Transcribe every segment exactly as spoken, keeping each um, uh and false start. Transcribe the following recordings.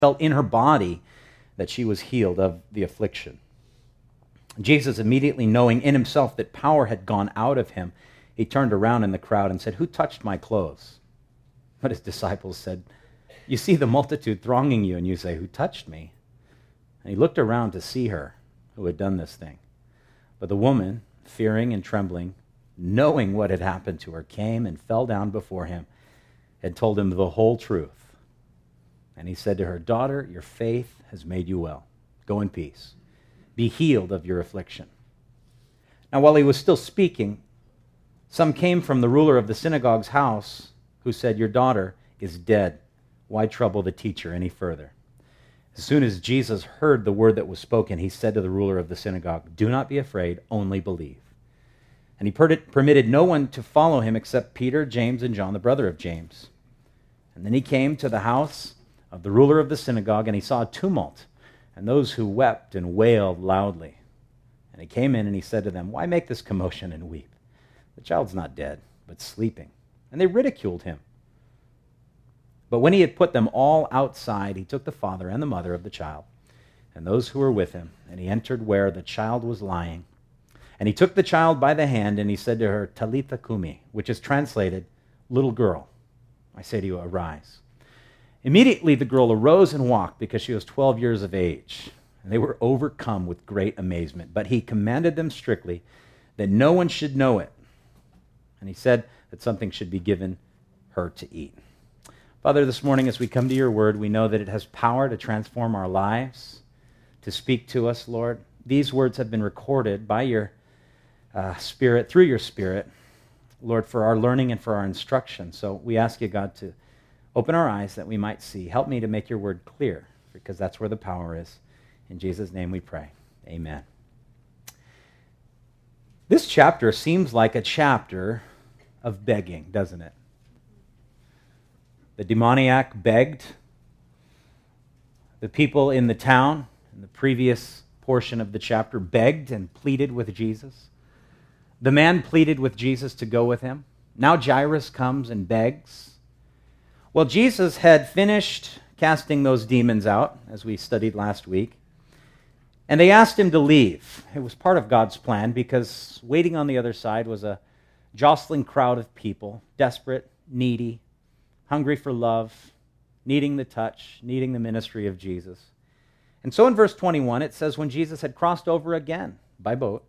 felt in her body that she was healed of the affliction. Jesus, immediately knowing in himself that power had gone out of him, he turned around in the crowd and said, "Who touched my clothes?" But his disciples said, "You see the multitude thronging you, and you say, 'Who touched me?'" And he looked around to see her who had done this thing. But the woman, fearing and trembling, knowing what had happened to her, came and fell down before him and told him the whole truth. And he said to her, "Daughter, your faith has made you well. Go in peace. Be healed of your affliction." Now, while he was still speaking, some came from the ruler of the synagogue's house who said, "Your daughter is dead. Why trouble the teacher any further?" As soon as Jesus heard the word that was spoken, he said to the ruler of the synagogue, "Do not be afraid, only believe." And he permitted no one to follow him except Peter, James, and John, the brother of James. And then he came to the house of the ruler of the synagogue, and he saw a tumult, and those who wept and wailed loudly. And he came in and he said to them, "Why make this commotion and weep? The child's not dead, but sleeping." And they ridiculed him. But when he had put them all outside, he took the father and the mother of the child and those who were with him, and he entered where the child was lying. And he took the child by the hand, and he said to her, "Talitha cumi," which is translated, "Little girl, I say to you, arise." Immediately the girl arose and walked, because she was twelve years of age. And they were overcome with great amazement. But he commanded them strictly that no one should know it. And he said that something should be given her to eat. Father, this morning as we come to your word, we know that it has power to transform our lives, to speak to us, Lord. These words have been recorded by your uh, Spirit, through your Spirit, Lord, for our learning and for our instruction. So we ask you, God, to open our eyes that we might see. Help me to make your word clear, because that's where the power is. In Jesus' name we pray. Amen. This chapter seems like a chapter of begging, doesn't it? The demoniac begged. The people in the town, in the previous portion of the chapter, begged and pleaded with Jesus. The man pleaded with Jesus to go with him. Now Jairus comes and begs. Well, Jesus had finished casting those demons out, as we studied last week, and they asked him to leave. It was part of God's plan, because waiting on the other side was a jostling crowd of people, desperate, needy, hungry for love, needing the touch, needing the ministry of Jesus. And so in verse twenty-one, it says, when Jesus had crossed over again by boat,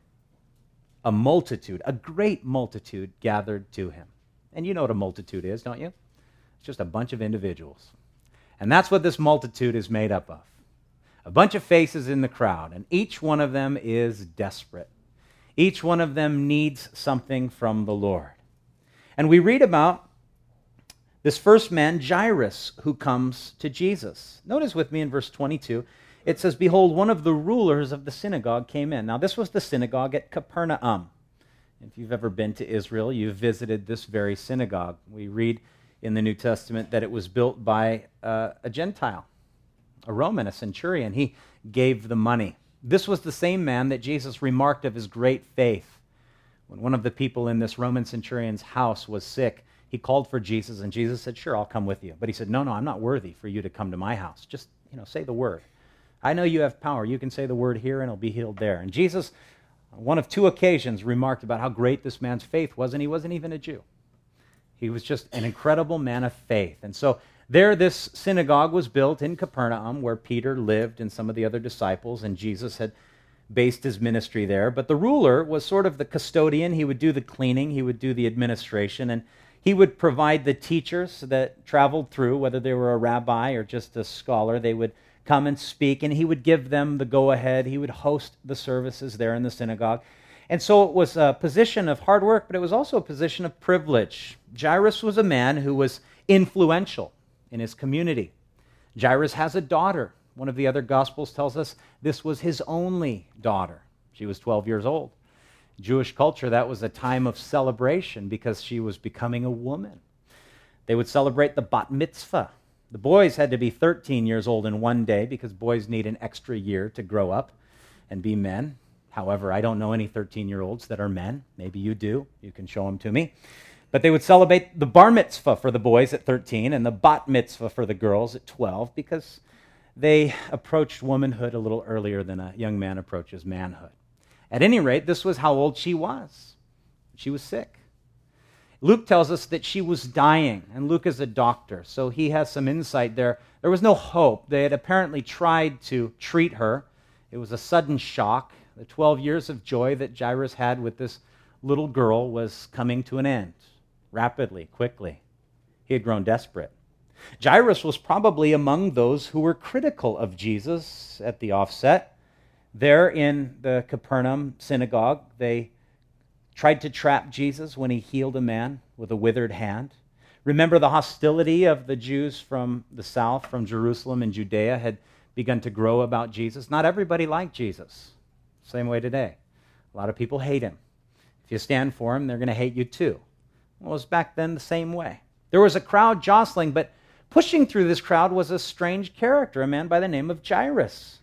a multitude, a great multitude gathered to him. And you know what a multitude is, don't you? It's just a bunch of individuals. And that's what this multitude is made up of. A bunch of faces in the crowd, and each one of them is desperate. Each one of them needs something from the Lord. And we read about this first man, Jairus, who comes to Jesus. Notice with me in verse twenty-two, it says, "Behold, one of the rulers of the synagogue came in." Now, this was the synagogue at Capernaum. If you've ever been to Israel, you've visited this very synagogue. We read in the New Testament that it was built by uh, a Gentile, a Roman, a centurion. He gave the money. This was the same man that Jesus remarked of his great faith. When one of the people in this Roman centurion's house was sick, he called for Jesus, and Jesus said, "Sure, I'll come with you." But he said, no, no, I'm not worthy for you to come to my house. Just, you know, say the word. I know you have power. You can say the word here, and it'll be healed there. And Jesus, on one of two occasions, remarked about how great this man's faith was, and he wasn't even a Jew. He was just an incredible man of faith. And so there this synagogue was built in Capernaum, where Peter lived and some of the other disciples, and Jesus had based his ministry there. But the ruler was sort of the custodian. He would do the cleaning. He would do the administration, and he would provide the teachers that traveled through, whether they were a rabbi or just a scholar. They would come and speak, and he would give them the go-ahead. He would host the services there in the synagogue. And so it was a position of hard work, but it was also a position of privilege. Jairus was a man who was influential in his community. Jairus has a daughter. One of the other Gospels tells us this was his only daughter. She was twelve years old. Jewish culture, that was a time of celebration because she was becoming a woman. They would celebrate the bat mitzvah. The boys had to be thirteen years old in one day because boys need an extra year to grow up and be men. However, I don't know any thirteen-year-olds that are men. Maybe you do. You can show them to me. But they would celebrate the bar mitzvah for the boys at thirteen and the bat mitzvah for the girls at twelve because they approached womanhood a little earlier than a young man approaches manhood. At any rate, this was how old she was. She was sick. Luke tells us that she was dying, and Luke is a doctor, so he has some insight there. There was no hope. They had apparently tried to treat her. It was a sudden shock. The twelve years of joy that Jairus had with this little girl was coming to an end, rapidly, quickly. He had grown desperate. Jairus was probably among those who were critical of Jesus at the offset. There in the Capernaum synagogue, they tried to trap Jesus when he healed a man with a withered hand. Remember, the hostility of the Jews from the south, from Jerusalem and Judea, had begun to grow about Jesus. Not everybody liked Jesus. Same way today. A lot of people hate him. If you stand for him, they're going to hate you too. Well, it was back then the same way. There was a crowd jostling, but pushing through this crowd was a strange character, a man by the name of Jairus.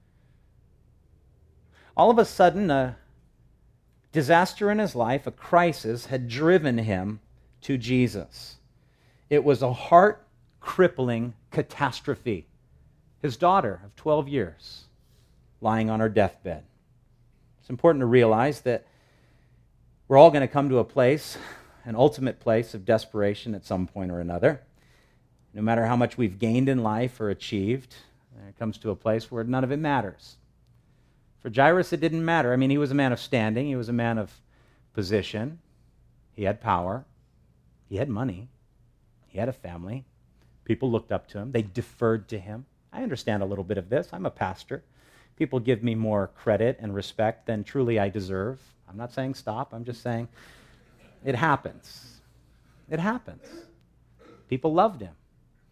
All of a sudden, a disaster in his life, a crisis, had driven him to Jesus. It was a heart-crippling catastrophe. His daughter of twelve years, lying on her deathbed. It's important to realize that we're all going to come to a place, an ultimate place of desperation at some point or another. No matter how much we've gained in life or achieved, it comes to a place where none of it matters. For Jairus, it didn't matter. I mean, he was a man of standing. He was a man of position. He had power. He had money. He had a family. People looked up to him. They deferred to him. I understand a little bit of this. I'm a pastor. People give me more credit and respect than truly I deserve. I'm not saying stop. I'm just saying it happens. It happens. People loved him.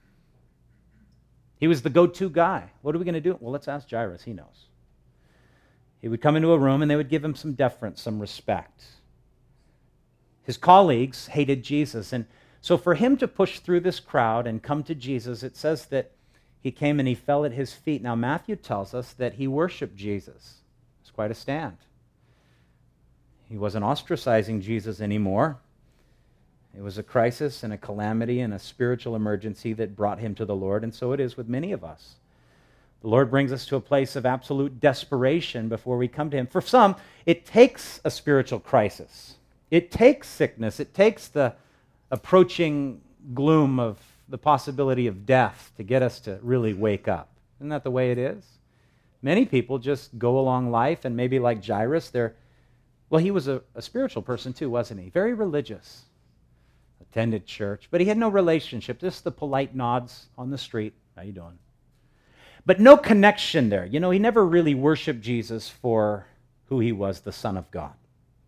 He was the go-to guy. What are we going to do? Well, let's ask Jairus. He knows. He would come into a room and they would give him some deference, some respect. His colleagues hated Jesus. And so for him to push through this crowd and come to Jesus, it says that he came and he fell at his feet. Now, Matthew tells us that he worshiped Jesus. It's quite a stand. He wasn't ostracizing Jesus anymore. It was a crisis and a calamity and a spiritual emergency that brought him to the Lord, and so it is with many of us. The Lord brings us to a place of absolute desperation before we come to him. For some, it takes a spiritual crisis. It takes sickness. It takes the approaching gloom of the possibility of death to get us to really wake up. Isn't that the way it is? Many people just go along life, and maybe like Jairus, they're, well, he was a, a spiritual person too, wasn't he? Very religious. Attended church, but he had no relationship. Just the polite nods on the street. How you doing? But no connection there. You know, he never really worshiped Jesus for who he was, the Son of God.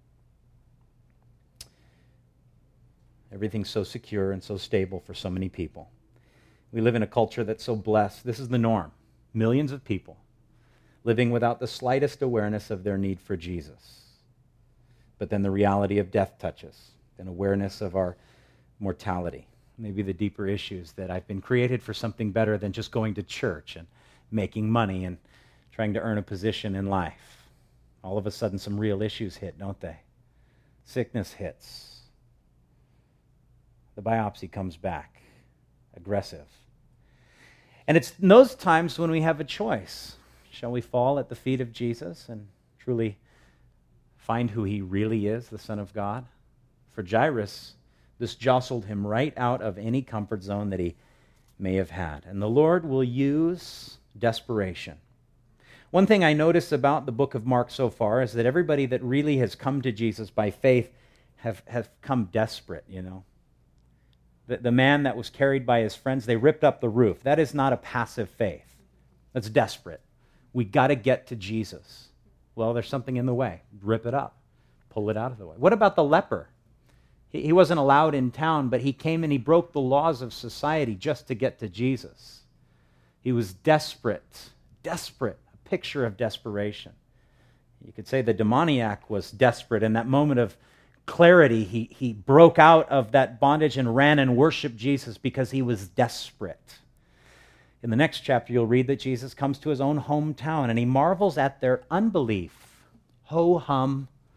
Everything's so secure and so stable for so many people. We live in a culture that's so blessed. This is the norm. Millions of people living without the slightest awareness of their need for Jesus. But then the reality of death touches, and awareness of our mortality. Maybe the deeper issues that I've been created for something better than just going to church and making money and trying to earn a position in life. All of a sudden, some real issues hit, don't they? Sickness hits. The biopsy comes back, aggressive. And it's in those times when we have a choice. Shall we fall at the feet of Jesus and truly find who he really is, the Son of God? For Jairus, this jostled him right out of any comfort zone that he may have had. And the Lord will use desperation. One thing I notice about the book of Mark so far is that everybody that really has come to Jesus by faith have, have come desperate, you know. The, the man that was carried by his friends, they ripped up the roof. That is not a passive faith. That's desperate. We got to get to Jesus. Well, there's something in the way. Rip it up. Pull it out of the way. What about the leper? He, he wasn't allowed in town, but he came and he broke the laws of society just to get to Jesus. He was desperate. Desperate. A picture of desperation. You could say the demoniac was desperate. In that moment of clarity, he, he broke out of that bondage and ran and worshiped Jesus because he was desperate. In the next chapter, you'll read that Jesus comes to his own hometown and he marvels at their unbelief. Ho hum.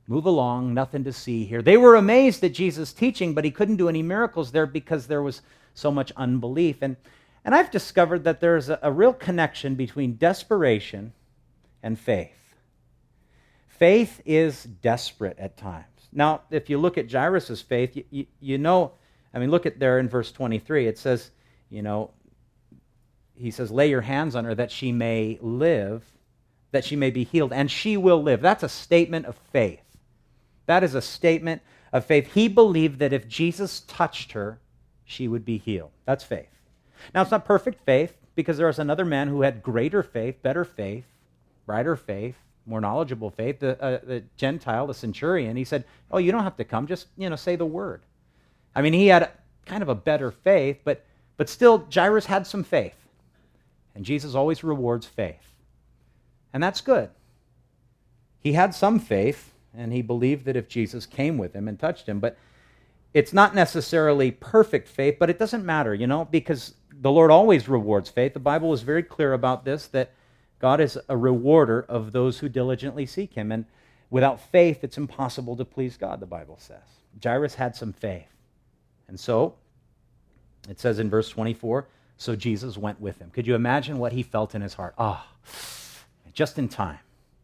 Move along, nothing to see here. They were amazed at Jesus' teaching, but he couldn't do any miracles there because there was so much unbelief. And, and I've discovered that there's a, a real connection between desperation and faith. Faith is desperate at times. Now, if you look at Jairus' faith, you, you, you know, I mean, look at there in verse twenty-three. It says, you know, he says, lay your hands on her that she may live, that she may be healed, and she will live. That's a statement of faith. That is a statement of faith. He believed that if Jesus touched her, she would be healed. That's faith. Now, it's not perfect faith, because there was another man who had greater faith, better faith, brighter faith, more knowledgeable faith, the, uh, the Gentile, the centurion. He said, oh, you don't have to come, just, you know, say the word. I mean, he had a, kind of a better faith, but, but still, Jairus had some faith. And Jesus always rewards faith. And that's good. He had some faith, and he believed that if Jesus came with him and touched him, but it's not necessarily perfect faith, but it doesn't matter, you know, because the Lord always rewards faith. The Bible is very clear about this, that God is a rewarder of those who diligently seek him. And without faith, it's impossible to please God, the Bible says. Jairus had some faith. And so, it says in verse twenty-four, so Jesus went with him. Could you imagine what he felt in his heart? Ah, oh, just in time.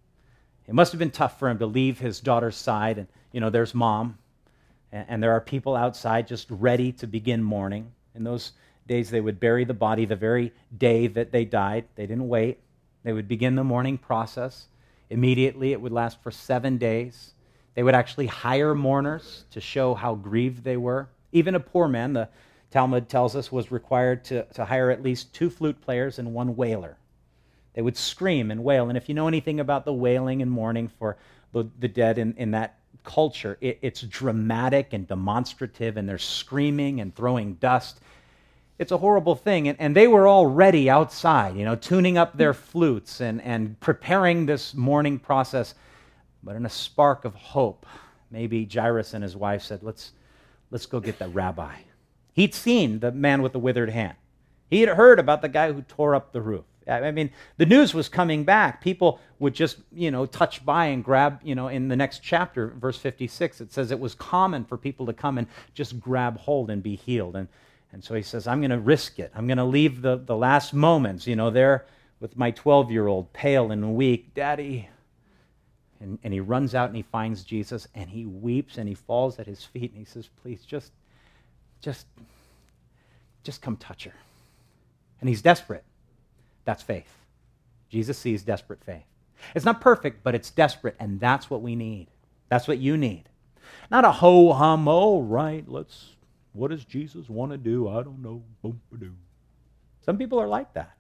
It must have been tough for him to leave his daughter's side. And, you know, there's mom. And, and there are people outside just ready to begin mourning. In those days, they would bury the body the very day that they died. They didn't wait. They would begin the mourning process. Immediately, it would last for seven days. They would actually hire mourners to show how grieved they were. Even a poor man, the Talmud tells us, was required to, to hire at least two flute players and one wailer. They would scream and wail. And if you know anything about the wailing and mourning for the, the dead in, in that culture, it, it's dramatic and demonstrative, and they're screaming and throwing dust. It's a horrible thing. And, and they were already outside, you know, tuning up their flutes and, and preparing this mourning process. But in a spark of hope, maybe Jairus and his wife said, let's, let's go get the rabbi. He'd seen the man with the withered hand. He had heard about the guy who tore up the roof. I mean, the news was coming back. People would just, you know, touch by and grab, you know, in the next chapter, verse fifty-six, it says it was common for people to come and just grab hold and be healed. And and so he says, I'm going to risk it. I'm going to leave the, the last moments, you know, there with my twelve-year-old, pale and weak, Daddy. And, and he runs out and he finds Jesus, and he weeps and he falls at his feet, and he says, please, just, just, just come touch her. And he's desperate. That's faith. Jesus sees desperate faith. It's not perfect, but it's desperate, and that's what we need. That's what you need. Not a ho-hum, all right, let's, what does Jesus want to do? I don't know. Boom-ba-doo. Some people are like that.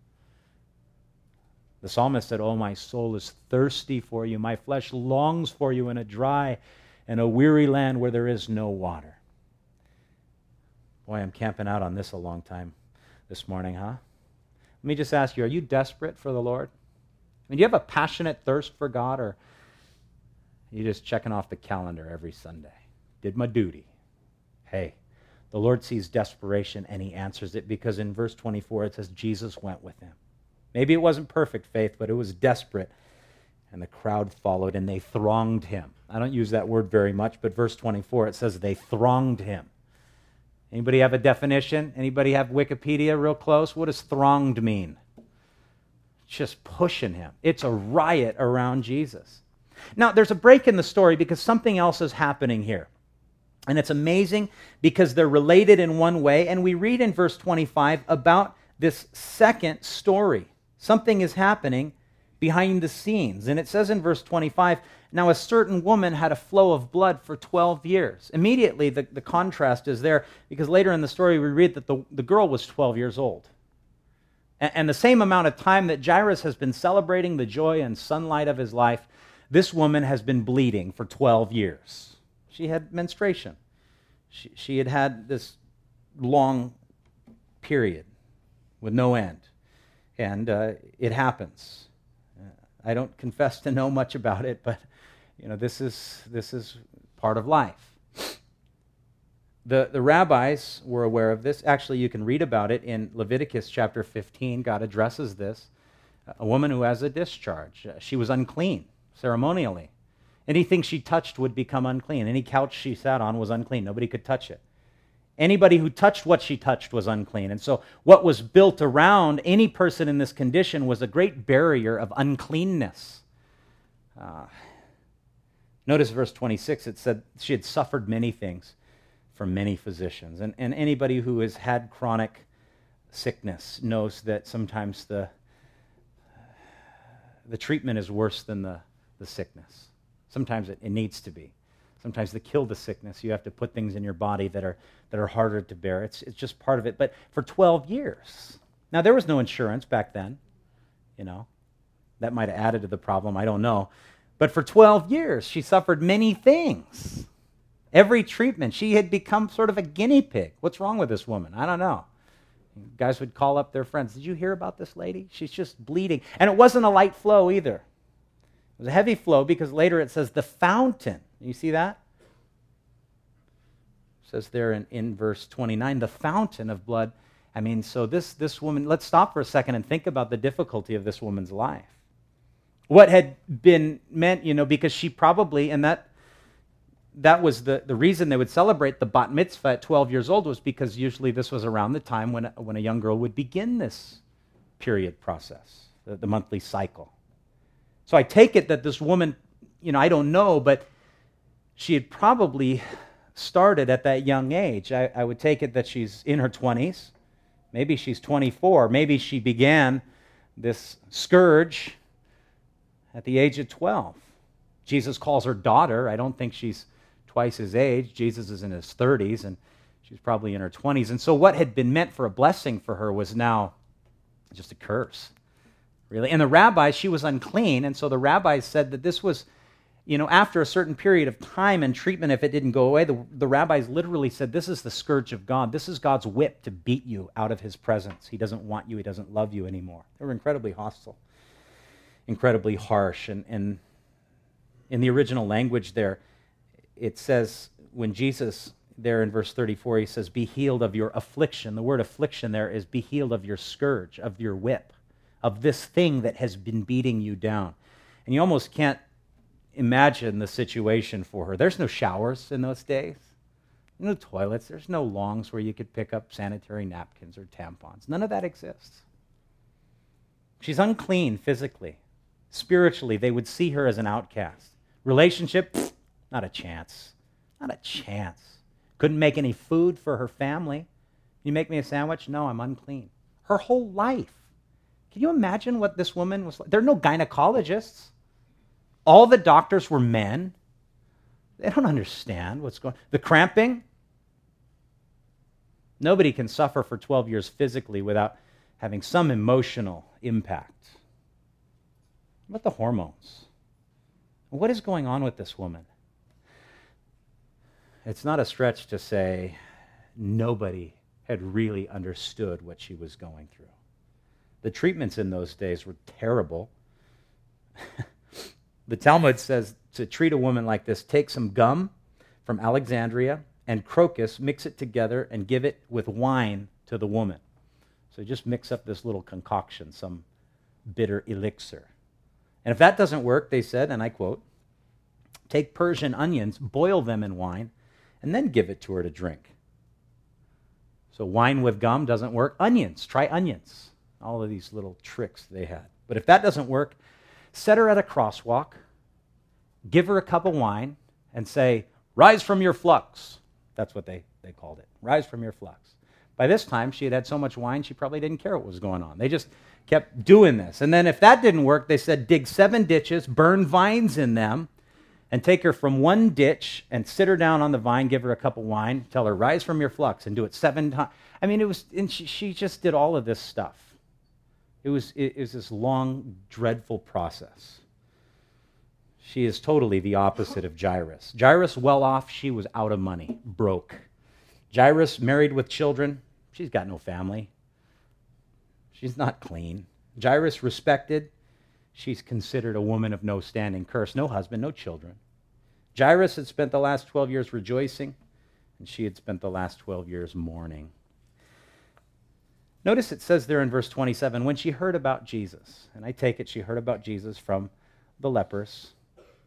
The psalmist said, oh, my soul is thirsty for you. My flesh longs for you in a dry and a weary land where there is no water. Boy, I'm camping out on this a long time this morning, huh? Let me just ask you, are you desperate for the Lord? I mean, do you have a passionate thirst for God, or are you just checking off the calendar every Sunday? Did my duty. Hey, the Lord sees desperation and he answers it, because in verse twenty-four it says Jesus went with him. Maybe it wasn't perfect faith, but it was desperate, and the crowd followed and they thronged him. I don't use that word very much, but verse twenty-four, it says they thronged him. Anybody have a definition? Anybody have Wikipedia real close? What does thronged mean? Just pushing him. It's a riot around Jesus. Now, there's a break in the story because something else is happening here. And it's amazing because they're related in one way. And we read in verse twenty-five about this second story. Something is happening behind the scenes. And it says in verse twenty-five, now a certain woman had a flow of blood for twelve years. Immediately, the, the contrast is there, because later in the story we read that the, the girl was twelve years old. And, and the same amount of time that Jairus has been celebrating the joy and sunlight of his life, this woman has been bleeding for twelve years. She had menstruation. She, she had had this long period with no end. And uh, it happens. I don't confess to know much about it, but you know, this is this is part of life. The, the rabbis were aware of this. Actually, you can read about it in Leviticus chapter fifteen. God addresses this. A woman who has a discharge. She was unclean ceremonially. Anything she touched would become unclean. Any couch she sat on was unclean. Nobody could touch it. Anybody who touched what she touched was unclean. And so what was built around any person in this condition was a great barrier of uncleanness. Uh, notice verse twenty-six, it said she had suffered many things from many physicians. And, and anybody who has had chronic sickness knows that sometimes the, the treatment is worse than the, the sickness. Sometimes it, it needs to be. Sometimes to kill the sickness, you have to put things in your body that are that are harder to bear. It's it's just part of it. But for twelve years, now there was no insurance back then, you know, that might have added to the problem. I don't know. But for twelve years, she suffered many things. Every treatment, she had become sort of a guinea pig. What's wrong with this woman? I don't know. Guys would call up their friends. Did you hear about this lady? She's just bleeding. And it wasn't a light flow either. It was a heavy flow because later it says the fountain. You see that? It says there in, in verse twenty-nine, the fountain of blood. I mean, so this, this woman, let's stop for a second and think about the difficulty of this woman's life. What had been meant, you know, because she probably, and that that was the, the reason they would celebrate the bat mitzvah at twelve years old was because usually this was around the time when, when a young girl would begin this period process, the, the monthly cycle. So I take it that this woman, you know, I don't know, but she had probably started at that young age. I, I would take it that she's in her twenties. Maybe she's twenty-four. Maybe she began this scourge at the age of twelve. Jesus calls her daughter. I don't think she's twice his age. Jesus is in his thirties, and she's probably in her twenties. And so what had been meant for a blessing for her was now just a curse, really. And the rabbis, she was unclean, and so the rabbis said that this was, you know, after a certain period of time and treatment, if it didn't go away, the, the rabbis literally said, this is the scourge of God. This is God's whip to beat you out of his presence. He doesn't want you. He doesn't love you anymore. They were incredibly hostile, incredibly harsh. And, and in the original language there, it says, when Jesus, there in verse thirty-four, he says, be healed of your affliction. The word affliction there is be healed of your scourge, of your whip, of this thing that has been beating you down. And you almost can't imagine the situation for her. There's no showers in those days, no toilets, there's no longs where you could pick up sanitary napkins or tampons. None of that exists. She's unclean physically. Spiritually, they would see her as an outcast. Relationship, pfft, not a chance. Not a chance. Couldn't make any food for her family. You make me a sandwich? No, I'm unclean. Her whole life. Can you imagine what this woman was like? There are no gynecologists. All the doctors were men. They don't understand what's going on. The cramping. Nobody can suffer for twelve years physically without having some emotional impact. What about the hormones? What is going on with this woman? It's not a stretch to say nobody had really understood what she was going through. The treatments in those days were terrible. The Talmud says to treat a woman like this, take some gum from Alexandria and crocus, mix it together, and give it with wine to the woman. So just mix up this little concoction, some bitter elixir. And if that doesn't work, they said, and I quote, take Persian onions, boil them in wine, and then give it to her to drink. So wine with gum doesn't work. Onions, try onions. All of these little tricks they had. But if that doesn't work, set her at a crosswalk, give her a cup of wine, and say, rise from your flux. That's what they, they called it. Rise from your flux. By this time, she had had so much wine, she probably didn't care what was going on. They just kept doing this. And then if that didn't work, they said, dig seven ditches, burn vines in them, and take her from one ditch and sit her down on the vine, give her a cup of wine, tell her, rise from your flux, and do it seven times. I mean, it was, and she, she just did all of this stuff. It was, it was this long, dreadful process. She is totally the opposite of Jairus. Jairus, well off, she was out of money, broke. Jairus, married with children, she's got no family. She's not clean. Jairus, respected, she's considered a woman of no standing, cursed, no husband, no children. Jairus had spent the last twelve years rejoicing, and she had spent the last twelve years mourning. Notice it says there in verse twenty-seven, when she heard about Jesus, and I take it she heard about Jesus from the lepers,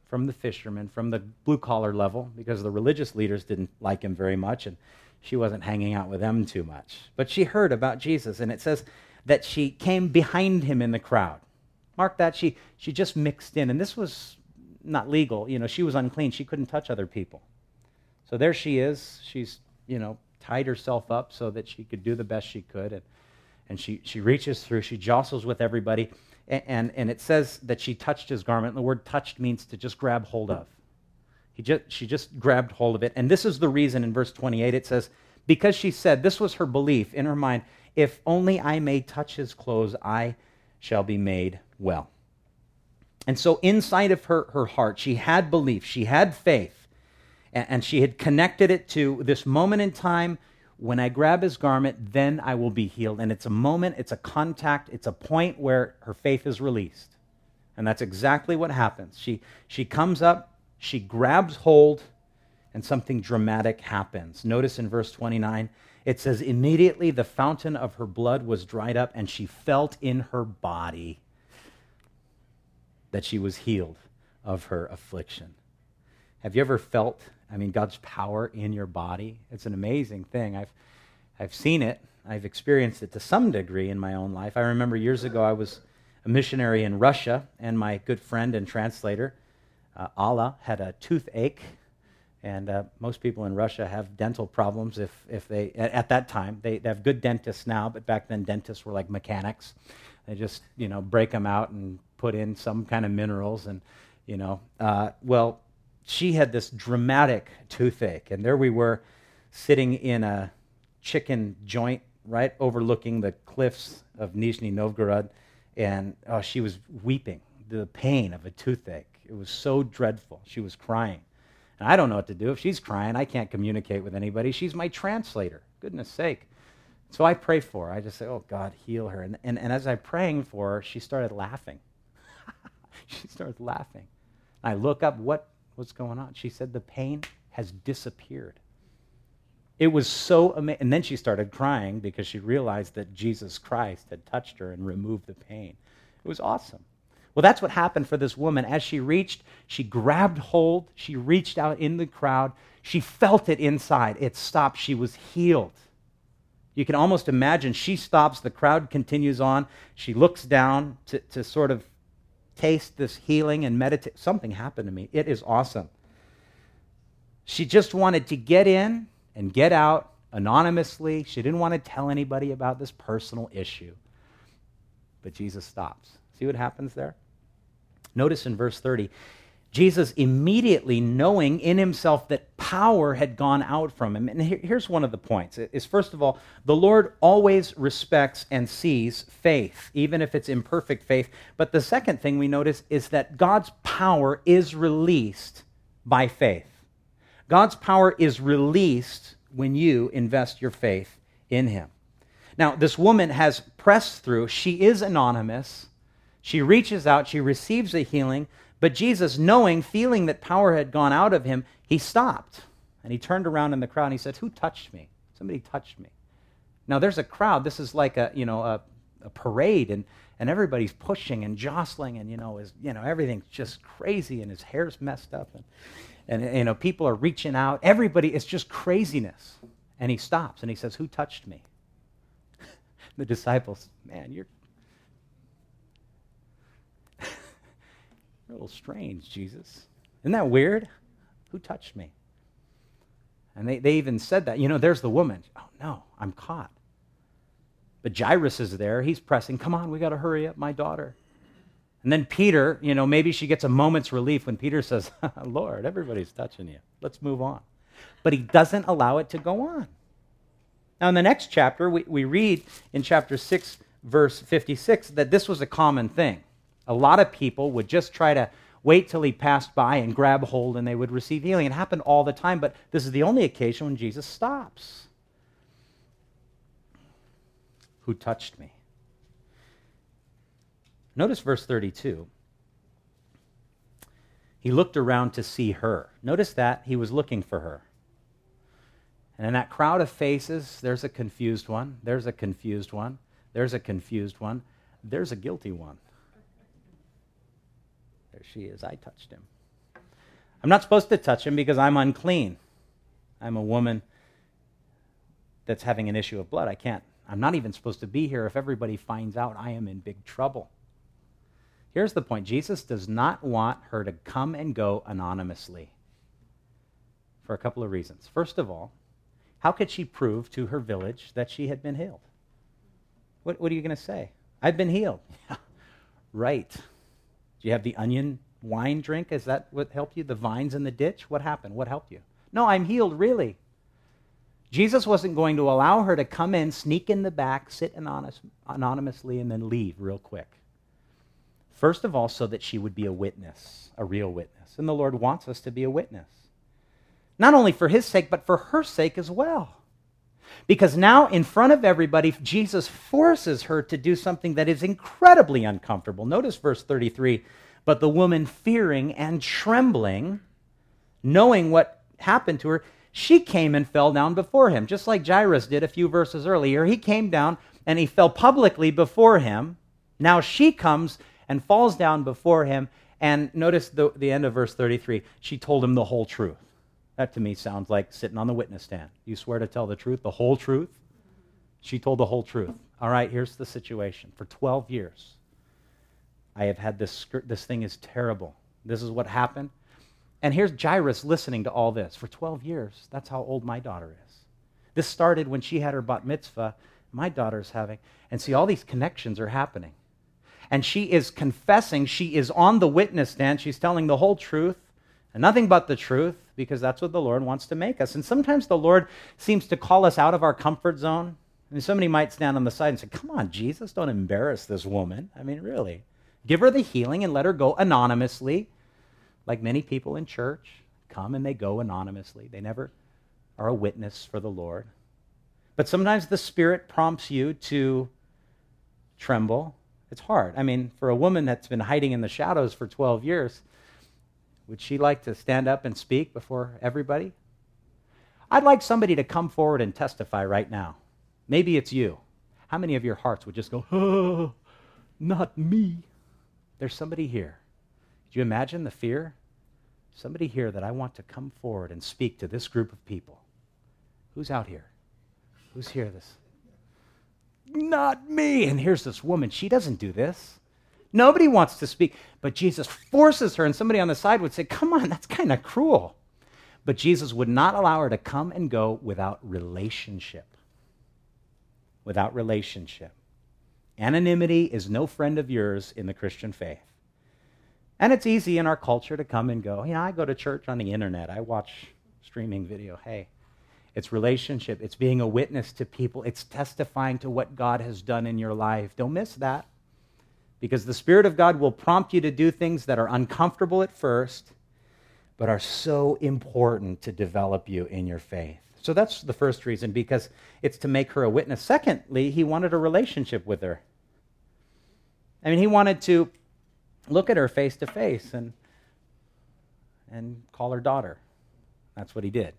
from the fishermen, from the blue-collar level, because the religious leaders didn't like him very much, and she wasn't hanging out with them too much. But she heard about Jesus, and it says that she came behind him in the crowd. Mark that, she, she just mixed in, and this was not legal. You know, she was unclean. She couldn't touch other people. So there she is. She's, you know, tied herself up so that she could do the best she could, and, and she, she reaches through. She jostles with everybody. And, and it says that she touched his garment. And the word touched means to just grab hold of. He just, she just grabbed hold of it. And this is the reason in verse twenty-eight it says, because she said, this was her belief in her mind, if only I may touch his clothes, I shall be made well. And so inside of her, her heart, she had belief, she had faith, and, and she had connected it to this moment in time. When I grab his garment, then I will be healed. And it's a moment, it's a contact, it's a point where her faith is released. And that's exactly what happens. She, she comes up, she grabs hold, and something dramatic happens. Notice in verse twenty-nine, it says, immediately the fountain of her blood was dried up, and she felt in her body that she was healed of her affliction. Have you ever felt, I mean, God's power in your body? It's an amazing thing. I've I've seen it. I've experienced it to some degree in my own life. I remember years ago I was a missionary in Russia, and my good friend and translator, uh, Allah, had a toothache. And uh, most people in Russia have dental problems if, if they, at, at that time, they, they have good dentists now, but back then dentists were like mechanics. They just, you know, break them out and put in some kind of minerals and, you know, uh, well, she had this dramatic toothache, and there we were sitting in a chicken joint right overlooking the cliffs of Nizhny Novgorod, and oh, she was weeping, the pain of a toothache. It was so dreadful. She was crying. And I don't know what to do. If she's crying, I can't communicate with anybody. She's my translator, goodness sake. So I pray for her. I just say, oh, God, heal her. And, and, and as I'm praying for her, she started laughing. She started laughing. I look up, what what's going on? She said the pain has disappeared. It was so amazing. And then she started crying because she realized that Jesus Christ had touched her and removed the pain. It was awesome. Well, that's what happened for this woman. As she reached, she grabbed hold. She reached out in the crowd. She felt it inside. It stopped. She was healed. You can almost imagine she stops. The crowd continues on. She looks down to, to sort of taste this healing and meditate. Something happened to me. It is awesome. She just wanted to get in and get out anonymously. She didn't want to tell anybody about this personal issue. But Jesus stops. See what happens there? Notice in verse thirty, Jesus immediately knowing in himself that power had gone out from him. And here, here's one of the points. Is first of all, the Lord always respects and sees faith, even if it's imperfect faith. But the second thing we notice is that God's power is released by faith. God's power is released when you invest your faith in him. Now, this woman has pressed through. She is anonymous. She reaches out. She receives a healing. But Jesus, knowing, feeling that power had gone out of him, he stopped. And he turned around in the crowd and he said, who touched me? Somebody touched me. Now, there's a crowd. This is like a, you know, a, a parade, and, and everybody's pushing and jostling, and, you know, is, you know, everything's just crazy, and his hair's messed up, and, and, you know, people are reaching out. Everybody, it's just craziness. And he stops and he says, who touched me? The disciples, man, you're You're a little strange, Jesus. Isn't that weird? Who touched me? And they, they even said that. You know, there's the woman. Oh, no, I'm caught. But Jairus is there. He's pressing, come on, we got to hurry up, my daughter. And then Peter, you know, maybe she gets a moment's relief when Peter says, Lord, everybody's touching you. Let's move on. But he doesn't allow it to go on. Now, in the next chapter, we, we read in chapter six, verse fifty-six, that this was a common thing. A lot of people would just try to wait till he passed by and grab hold and they would receive healing. It happened all the time, but this is the only occasion when Jesus stops. Who touched me? Notice verse thirty-two. He looked around to see her. Notice that he was looking for her. And in that crowd of faces, there's a confused one, there's a confused one, there's a confused one, there's a guilty one. There she is. I touched him. I'm not supposed to touch him because I'm unclean. I'm a woman that's having an issue of blood. I can't. I'm not even supposed to be here. If everybody finds out, I am in big trouble. Here's the point. Jesus does not want her to come and go anonymously for a couple of reasons. First of all, how could she prove to her village that she had been healed? What, what are you going to say? I've been healed. Right. Do you have the onion wine drink? Is that what helped you? The vines in the ditch? What happened? What helped you? No, I'm healed, really. Jesus wasn't going to allow her to come in, sneak in the back, sit anonymous, anonymously, and then leave real quick. First of all, so that she would be a witness, a real witness. And the Lord wants us to be a witness. Not only for his sake, but for her sake as well. Because now, in front of everybody, Jesus forces her to do something that is incredibly uncomfortable. Notice verse thirty-three. But the woman, fearing and trembling, knowing what happened to her, she came and fell down before him, just like Jairus did a few verses earlier. He came down and he fell publicly before him. Now she comes and falls down before him. And notice the, the end of verse thirty-three. She told him the whole truth. That to me sounds like sitting on the witness stand. You swear to tell the truth, the whole truth? She told the whole truth. All right, here's the situation. For twelve years, I have had this, this thing is terrible. This is what happened. And here's Jairus listening to all this. For twelve years, that's how old my daughter is. This started when she had her bat mitzvah. My daughter's having. And see, all these connections are happening. And she is confessing. She is on the witness stand. She's telling the whole truth and nothing but the truth, because that's what the Lord wants to make us. And sometimes the Lord seems to call us out of our comfort zone. And somebody might stand on the side and say, come on, Jesus, don't embarrass this woman. I mean, really. Give her the healing and let her go anonymously. Like many people in church come and they go anonymously. They never are a witness for the Lord. But sometimes the Spirit prompts you to tremble. It's hard. I mean, for a woman that's been hiding in the shadows for twelve years, would she like to stand up and speak before everybody? I'd like somebody to come forward and testify right now. Maybe it's you. How many of your hearts would just go, oh, not me? There's somebody here. Could you imagine the fear? Somebody here that I want to come forward and speak to this group of people. Who's out here? Who's here? This? Not me. And here's this woman. She doesn't do this. Nobody wants to speak, but Jesus forces her, and somebody on the side would say, come on, that's kind of cruel. But Jesus would not allow her to come and go without relationship. Without relationship. Anonymity is no friend of yours in the Christian faith. And it's easy in our culture to come and go. Yeah, I go to church on the internet. I watch streaming video. Hey, it's relationship. It's being a witness to people. It's testifying to what God has done in your life. Don't miss that. Because the Spirit of God will prompt you to do things that are uncomfortable at first, but are so important to develop you in your faith. So that's the first reason, because it's to make her a witness. Secondly, he wanted a relationship with her. I mean, he wanted to look at her face to face and and call her daughter. That's what he did.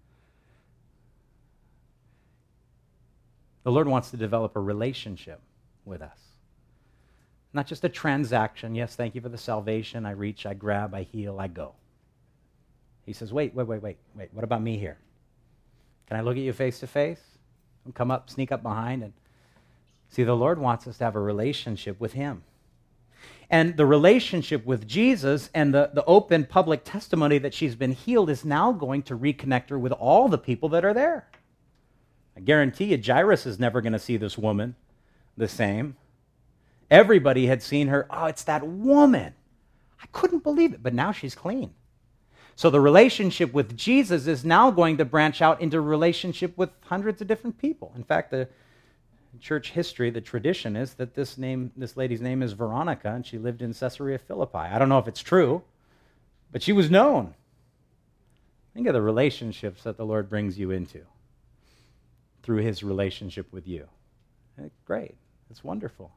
The Lord wants to develop a relationship with us. Not just a transaction. Yes, thank you for the salvation. I reach, I grab, I heal, I go. He says, wait, wait, wait, wait, wait. What about me here? Can I look at you face to face? Come up, sneak up behind. And see, the Lord wants us to have a relationship with him. And the relationship with Jesus and the, the open public testimony that she's been healed is now going to reconnect her with all the people that are there. I guarantee you, Jairus is never going to see this woman the same. Everybody had seen her. Oh, it's that woman. I couldn't believe it, but now she's clean. So the relationship with Jesus is now going to branch out into a relationship with hundreds of different people. In fact, the church history, the tradition is that this name, this lady's name is Veronica, and she lived in Caesarea Philippi. I don't know if it's true, but she was known. Think of the relationships that the Lord brings you into through his relationship with you. Great. It's wonderful.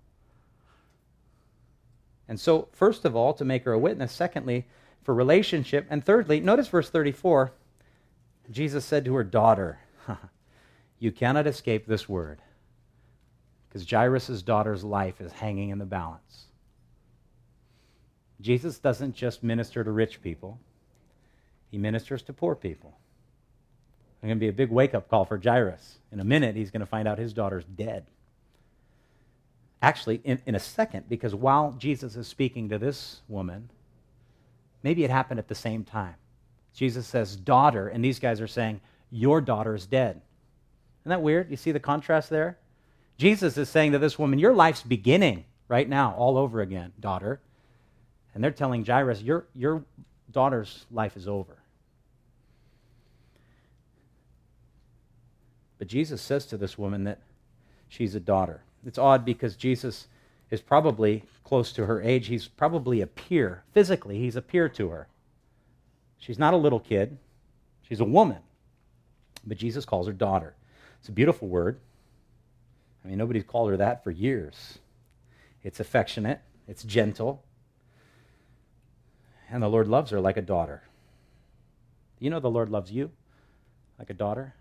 And so, first of all, to make her a witness. Secondly, for relationship. And thirdly, notice verse thirty-four. Jesus said to her, daughter, you cannot escape this word, because Jairus' daughter's life is hanging in the balance. Jesus doesn't just minister to rich people. He ministers to poor people. It's going to be a big wake-up call for Jairus. In a minute, he's going to find out his daughter's dead. Actually, in, in a second, because while Jesus is speaking to this woman, maybe it happened at the same time. Jesus says, daughter, and these guys are saying, your daughter is dead. Isn't that weird? You see the contrast there? Jesus is saying to this woman, your life's beginning right now, all over again, daughter. And they're telling Jairus, your, your daughter's life is over. But Jesus says to this woman that she's a daughter. It's odd because Jesus is probably close to her age. He's probably a peer. Physically, he's a peer to her. She's not a little kid. She's a woman. But Jesus calls her daughter. It's a beautiful word. I mean, nobody's called her that for years. It's affectionate. It's gentle. And the Lord loves her like a daughter. You know the Lord loves you like a daughter?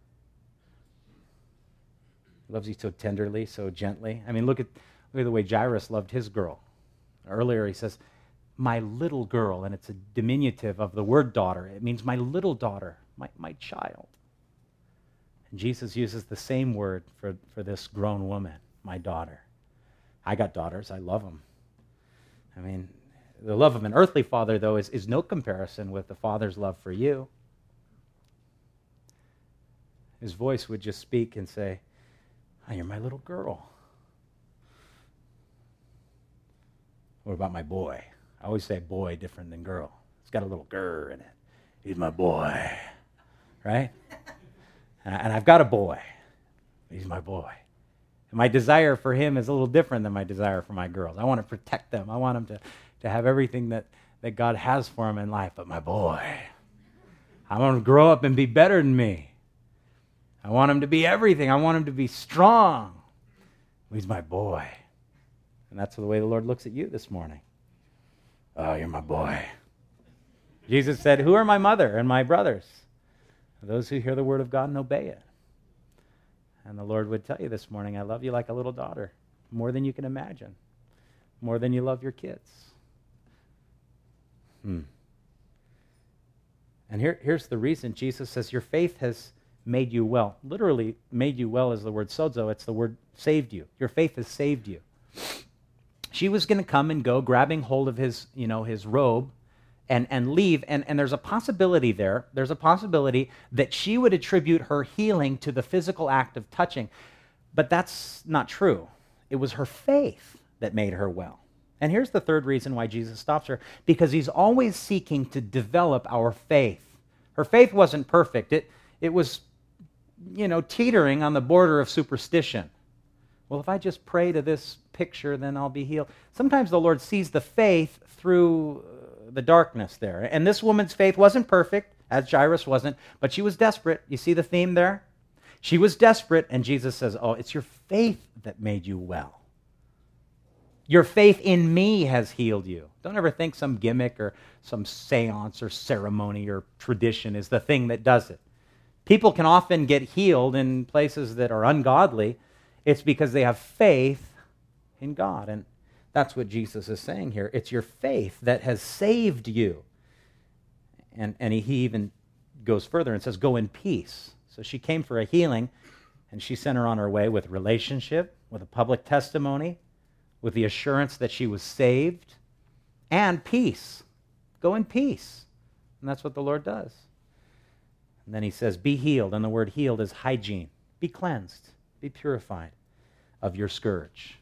He loves you so tenderly, so gently. I mean, look at, look at the way Jairus loved his girl. Earlier he says, my little girl, and it's a diminutive of the word daughter. It means my little daughter, my, my child. And Jesus uses the same word for, for this grown woman, my daughter. I got daughters. I love them. I mean, the love of an earthly father, though, is, is no comparison with the Father's love for you. His voice would just speak and say, oh, you're my little girl. What about my boy? I always say boy different than girl. It's got a little grr in it. He's my boy, right? And I've got a boy. He's my boy. And my desire for him is a little different than my desire for my girls. I want to protect them. I want them to, to have everything that, that God has for them in life. But my boy, I want him to grow up and be better than me. I want him to be everything. I want him to be strong. He's my boy. And that's the way the Lord looks at you this morning. Oh, you're my boy. Jesus said, who are my mother and my brothers? Those who hear the word of God and obey it. And the Lord would tell you this morning, I love you like a little daughter, more than you can imagine, more than you love your kids. Hmm. And here, here's the reason. Jesus says, your faith has made you well. Literally, made you well is the word sozo. It's the word saved you. Your faith has saved you. She was going to come and go, grabbing hold of his, you know, his robe and, and leave. And, and there's a possibility there. There's a possibility that she would attribute her healing to the physical act of touching. But that's not true. It was her faith that made her well. And here's the third reason why Jesus stops her. Because he's always seeking to develop our faith. Her faith wasn't perfect. It, it was, you know, teetering on the border of superstition. Well, if I just pray to this picture, then I'll be healed. Sometimes the Lord sees the faith through the darkness there. And this woman's faith wasn't perfect, as Jairus wasn't, but she was desperate. You see the theme there? She was desperate, and Jesus says, oh, it's your faith that made you well. Your faith in me has healed you. Don't ever think some gimmick or some seance or ceremony or tradition is the thing that does it. People can often get healed in places that are ungodly. It's because they have faith in God. And that's what Jesus is saying here. It's your faith that has saved you. And, and he, he even goes further and says, go in peace. So she came for a healing, and she sent her on her way with relationship, with a public testimony, with the assurance that she was saved, and peace. Go in peace. And that's what the Lord does. And then he says, be healed. And the word healed is hygiene. Be cleansed. Be purified of your scourge.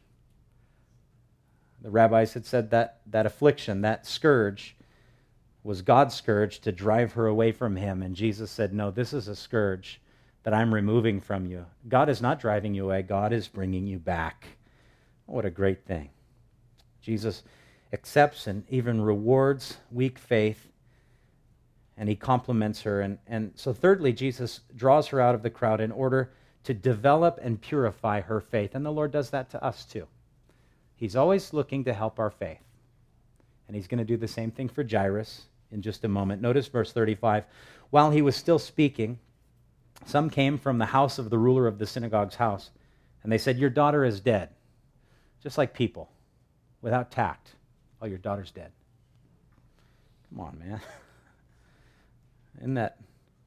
The rabbis had said that that affliction, that scourge, was God's scourge to drive her away from him. And Jesus said, no, this is a scourge that I'm removing from you. God is not driving you away. God is bringing you back. What a great thing. Jesus accepts and even rewards weak faith, and he compliments her. And, and so thirdly, Jesus draws her out of the crowd in order to develop and purify her faith. And the Lord does that to us too. He's always looking to help our faith. And he's going to do the same thing for Jairus in just a moment. Notice verse thirty-five. While he was still speaking, some came from the house of the ruler of the synagogue's house, and they said, your daughter is dead. Just like people, without tact. Oh, your daughter's dead. Come on, man. Isn't that?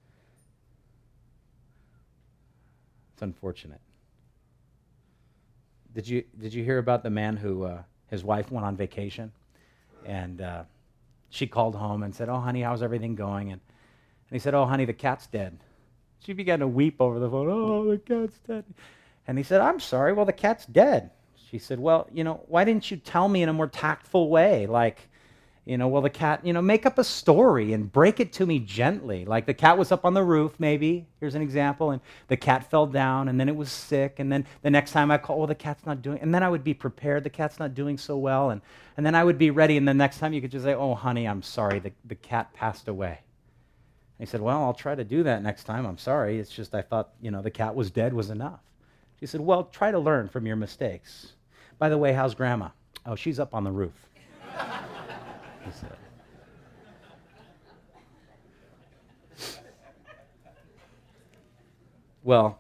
It's unfortunate. Did you did you hear about the man who uh, his wife went on vacation, and uh, she called home and said, "Oh, honey, how's everything going?" And, and he said, "Oh, honey, the cat's dead." She began to weep over the phone. "Oh, the cat's dead." And he said, "I'm sorry. Well, the cat's dead." She said, "Well, you know, why didn't you tell me in a more tactful way? Like, you know, well, the cat, you know, make up a story and break it to me gently. Like the cat was up on the roof, maybe. Here's an example. And the cat fell down, and then it was sick. And then the next time I call, well, the cat's not doing, and then I would be prepared. The cat's not doing so well. And, and then I would be ready. And the next time you could just say, oh, honey, I'm sorry. The, the cat passed away." And he said, "Well, I'll try to do that next time. I'm sorry. It's just I thought, you know, the cat was dead was enough." She said, "Well, try to learn from your mistakes. By the way, how's Grandma?" "Oh, she's up on the roof." He said. Well,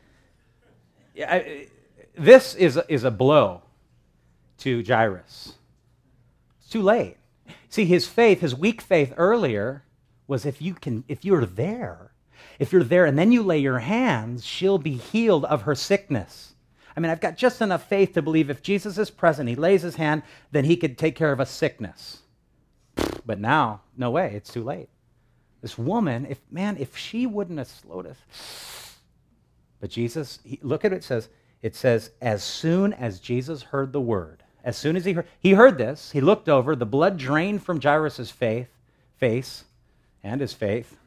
I, this is a, is a blow to Jairus. It's too late. See, his faith, his weak faith earlier was if you can, if you're there, if you're there and then you lay your hands, she'll be healed of her sickness. I mean, I've got just enough faith to believe if Jesus is present, he lays his hand, then he could take care of a sickness. But now, no way, it's too late. This woman, if man, if she wouldn't have slowed us. But Jesus, he, look at it, it says, it says, as soon as Jesus heard the word, as soon as he heard, he heard this, he looked over, the blood drained from Jairus' faith, face and his faith.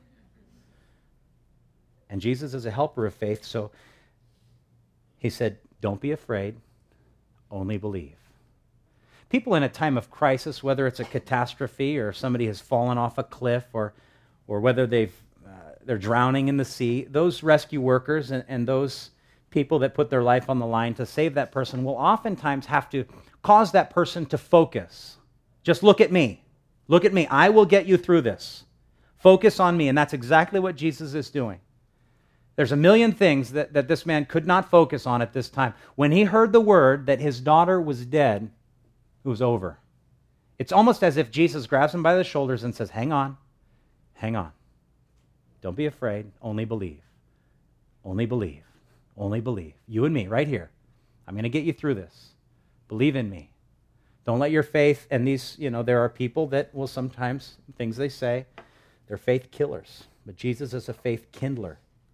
And Jesus is a helper of faith, so he said, don't be afraid, only believe. People in a time of crisis, whether it's a catastrophe or somebody has fallen off a cliff or or whether they've uh, they're drowning in the sea, those rescue workers and, and those people that put their life on the line to save that person will oftentimes have to cause that person to focus. Just look at me. Look at me. I will get you through this. Focus on me. And that's exactly what Jesus is doing. There's a million things that, that this man could not focus on at this time. When he heard the word that his daughter was dead, it was over. It's almost as if Jesus grabs him by the shoulders and says, hang on, hang on. Don't be afraid, only believe. Only believe, only believe. You and me, right here. I'm going to get you through this. Believe in me. Don't let your faith, and these, you know, there are people that will sometimes, things they say, they're faith killers. But Jesus is a faith kindler.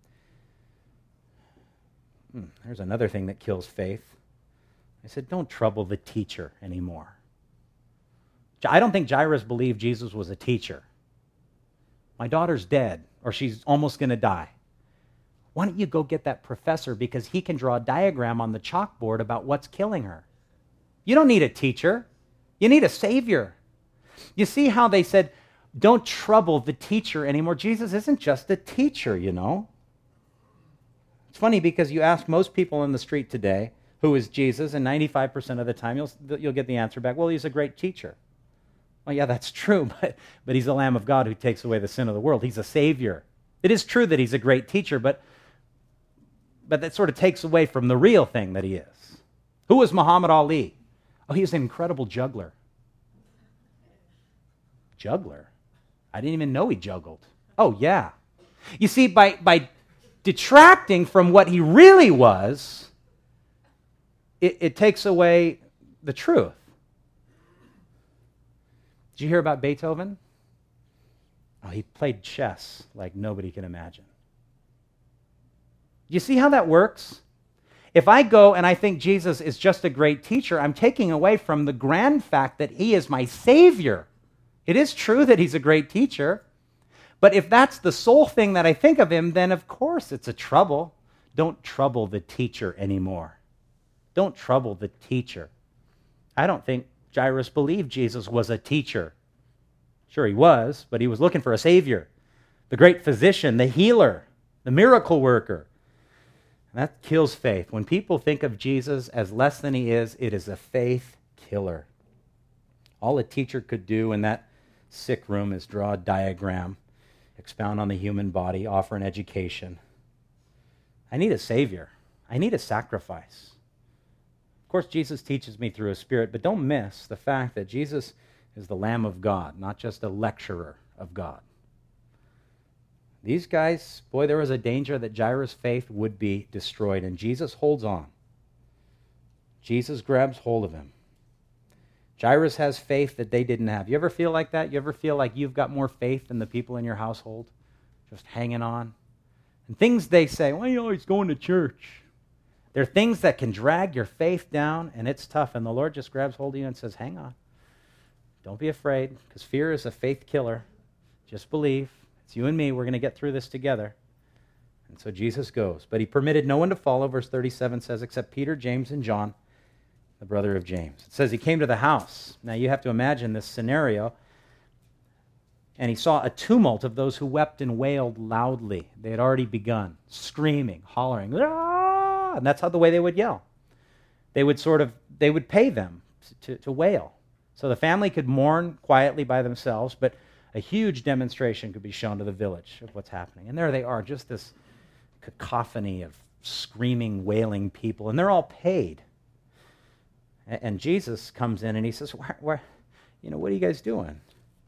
Hmm, there's another thing that kills faith. I said, don't trouble the teacher anymore. I don't think Jairus believed Jesus was a teacher. My daughter's dead, or she's almost going to die. Why don't you go get that professor because he can draw a diagram on the chalkboard about what's killing her? You don't need a teacher. You need a savior. You see how they said, don't trouble the teacher anymore. Jesus isn't just a teacher, you know. It's funny because you ask most people in the street today, who is Jesus, and ninety-five percent of the time you'll, you'll get the answer back, well, he's a great teacher. Well, yeah, that's true, but, but he's the Lamb of God who takes away the sin of the world. He's a savior. It is true that he's a great teacher, but, but that sort of takes away from the real thing that he is. Who was Muhammad Ali? Oh, he was an incredible juggler. Juggler? I didn't even know he juggled. Oh, yeah. You see, by, by detracting from what he really was, it, it takes away the truth. Did you hear about Beethoven? Oh, he played chess like nobody can imagine. You see how that works? If I go and I think Jesus is just a great teacher, I'm taking away from the grand fact that he is my Savior. It is true that he's a great teacher, but if that's the sole thing that I think of him, then of course it's a trouble. Don't trouble the teacher anymore. Don't trouble the teacher. I don't think Jairus believed Jesus was a teacher. Sure, he was, but he was looking for a Savior, the great physician, the healer, the miracle worker. And that kills faith. When people think of Jesus as less than he is, it is a faith killer. All a teacher could do in that sick room is draw a diagram, expound on the human body, offer an education. I need a Savior. I need a sacrifice. Of course, Jesus teaches me through his Spirit, but don't miss the fact that Jesus is the Lamb of God, not just a lecturer of God. These guys, boy, there was a danger that Jairus' faith would be destroyed, and Jesus holds on. Jesus grabs hold of him. Jairus has faith that they didn't have. You ever feel like that? You ever feel like you've got more faith than the people in your household? Just hanging on? And things they say, why are you always going to church? There are things that can drag your faith down, and it's tough. And the Lord just grabs hold of you and says, hang on. Don't be afraid, because fear is a faith killer. Just believe. It's you and me. We're going to get through this together. And so Jesus goes. But he permitted no one to follow, verse thirty-seven says, except Peter, James, and John, the brother of James. It says he came to the house. Now you have to imagine this scenario. And he saw a tumult of those who wept and wailed loudly. They had already begun, screaming, hollering, ah! And that's how the way they would yell. They would sort of, they would pay them to, to wail. So the family could mourn quietly by themselves, but a huge demonstration could be shown to the village of what's happening. And there they are, just this cacophony of screaming, wailing people, and they're all paid. And Jesus comes in and he says, why, why, you know, what are you guys doing?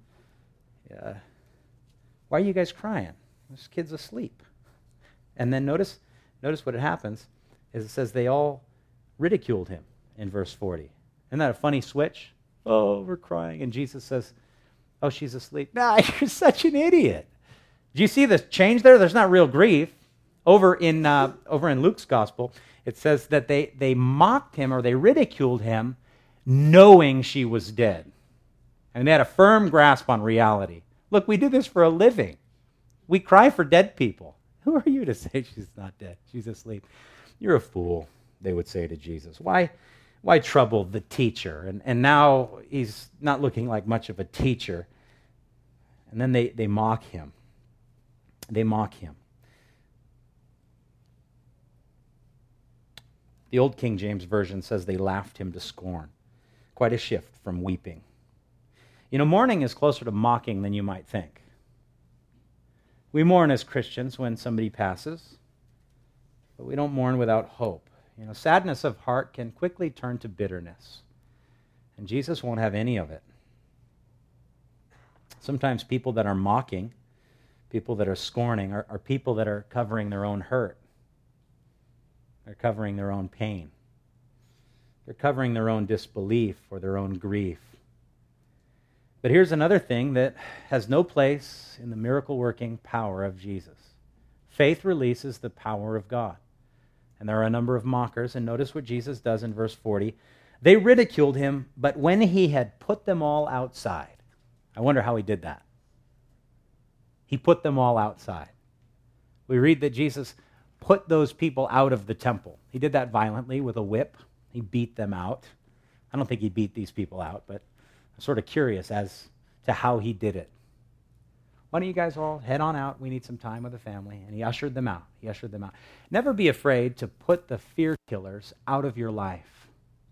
Uh, why are you guys crying? This kid's asleep. And then notice, notice what happens is it says they all ridiculed him in verse forty. Isn't that a funny switch? Oh, we're crying. And Jesus says, oh, she's asleep. Nah, you're such an idiot. Do you see the change there? There's not real grief. Over in uh, over in Luke's gospel, it says that they, they mocked him or they ridiculed him knowing she was dead. And they had a firm grasp on reality. Look, we do this for a living. We cry for dead people. Who are you to say she's not dead? She's asleep. You're a fool, they would say to Jesus. Why, why trouble the teacher? And, and now he's not looking like much of a teacher. And then they, they mock him. They mock him. The old King James Version says they laughed him to scorn. Quite a shift from weeping. You know, mourning is closer to mocking than you might think. We mourn as Christians when somebody passes, but we don't mourn without hope. You know, sadness of heart can quickly turn to bitterness, and Jesus won't have any of it. Sometimes people that are mocking, people that are scorning, are, are people that are covering their own hurt. They're covering their own pain. They're covering their own disbelief or their own grief. But here's another thing that has no place in the miracle-working power of Jesus. Faith releases the power of God. And there are a number of mockers, and notice what Jesus does in verse forty. They ridiculed him, but when he had put them all outside. I wonder how he did that. He put them all outside. We read that Jesus put those people out of the temple. He did that violently with a whip. He beat them out. I don't think he beat these people out, but I'm sort of curious as to how he did it. Why don't you guys all head on out? We need some time with the family. And he ushered them out. He ushered them out. Never be afraid to put the fear killers out of your life.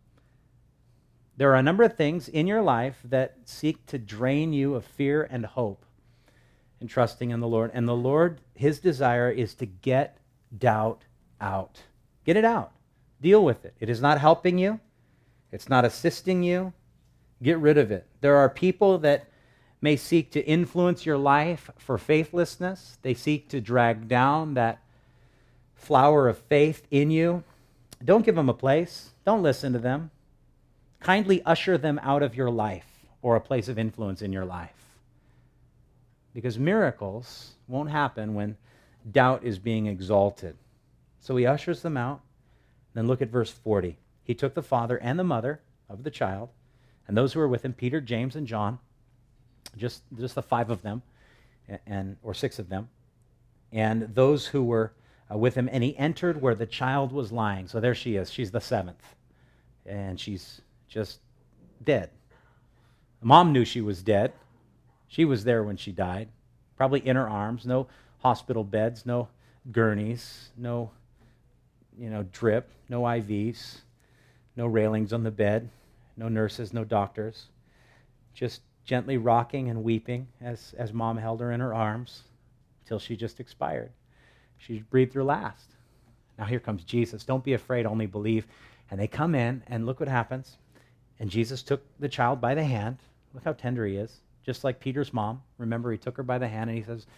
There are a number of things in your life that seek to drain you of fear and hope and trusting in the Lord. And the Lord, his desire is to get doubt out. Get it out. Deal with it. It is not helping you. It's not assisting you. Get rid of it. There are people that may seek to influence your life for faithlessness. They seek to drag down that flower of faith in you. Don't give them a place. Don't listen to them. Kindly usher them out of your life or a place of influence in your life. Because miracles won't happen when doubt is being exalted. So he ushers them out. Then look at verse forty. He took the father and the mother of the child, and those who were with him, Peter, James, and John, just, just the five of them, and or six of them, and those who were uh, with him, and he entered where the child was lying. So there she is. She's the seventh, and she's just dead. The mom knew she was dead. She was there when she died, probably in her arms. No hospital beds, no gurneys, no, you know, drip, no I Vs, no railings on the bed, no nurses, no doctors, just gently rocking and weeping as, as mom held her in her arms until she just expired. She breathed her last. Now here comes Jesus. Don't be afraid, only believe. And they come in, and look what happens. And Jesus took the child by the hand. Look how tender he is. Just like Peter's mom. Remember, he took her by the hand, and he says,